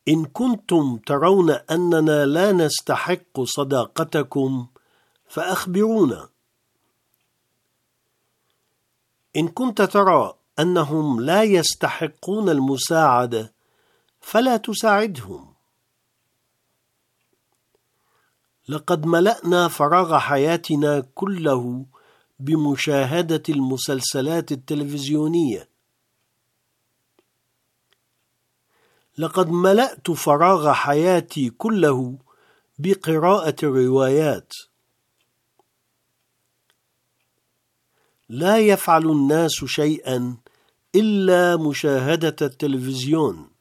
إن كنتم ترون أننا لا نستحق صداقتكم فأخبرونا. إن كنت ترى أنهم لا يستحقون المساعدة فلا تساعدهم. لقد ملأنا فراغ حياتنا كله بمشاهدة المسلسلات التلفزيونية. لقد ملأت فراغ حياتي كله بقراءة الروايات. لا يفعل الناس شيئا إلا مشاهدة التلفزيون.